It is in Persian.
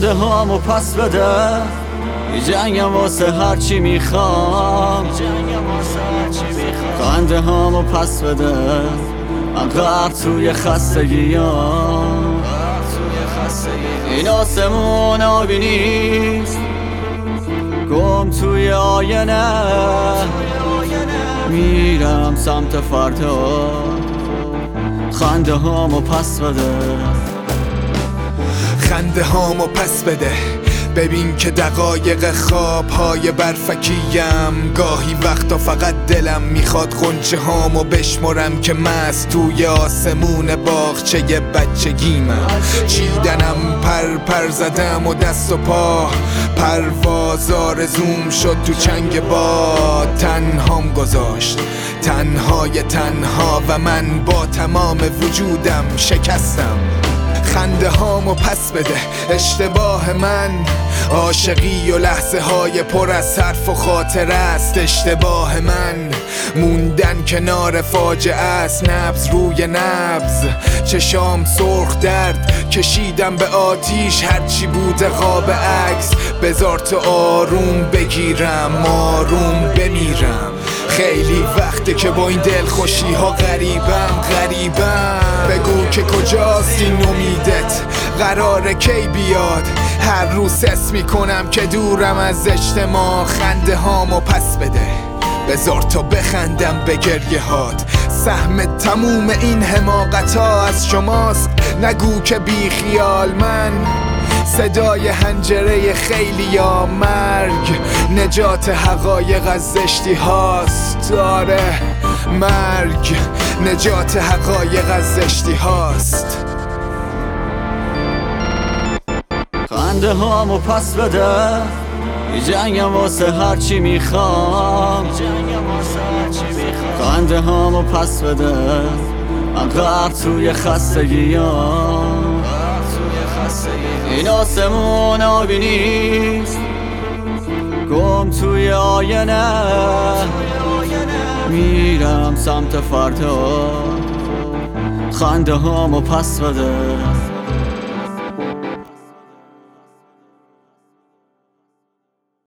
خنده هامو پس بده، جنگم واسه هرچی میخوام. خنده هامو پس بده، من غرق توی خستگیام. این آسمون آبی نیست، گم توی آینه، میرم سمت فردا. خنده هامو پس بده، خنده هامو پس بده. ببین که دقایق خوابهای برفکیم، گاهی وقتا فقط دلم میخواد غنچه هامو بشمرم که مست توی آسمون باغچه بچگیمم. چیدنم پر زدم و دست و پا، پرواز آرزوم شد تو چنگ باد. تنهام گذاشت تنهای تنها و من با تمام وجودم شکستم. خنده هامو پس بده، اشتباه من عاشقی و لحظه های پر از حرف و خاطره است. اشتباه من موندن کنار فاجعه است، نبض روی نبض، چشام سرخ درد کشیدم به آتیش. هرچی بوده قاب عکس، بذار تو آروم بگیرم، آروم بمیرم. خیلی وقته که با این دل خوشی ها غریبم. بگو که کجاست این امیدت، قراره کی بیاد؟ هر روز حس میکنم که دورم از اجتماع. خنده هامو پس بده، بذار تو بخندم به گریه هات. سهم تموم این حماقت ها از شماست، نگو که بی خیال من. صدای حنجره خیلی یا مرگ، نجات حقایق از زشتی هاست. آره مرگ، نجات حقایق از زشتی هاست. خنده هامو پس بده، جنگم واسه هرچی میخوام. خنده هامو پس بده، من غرق توی خستگیام. این آسمون آبی نیست، گم توی آینه، میرم سمت فردا. خنده هامو پس بده.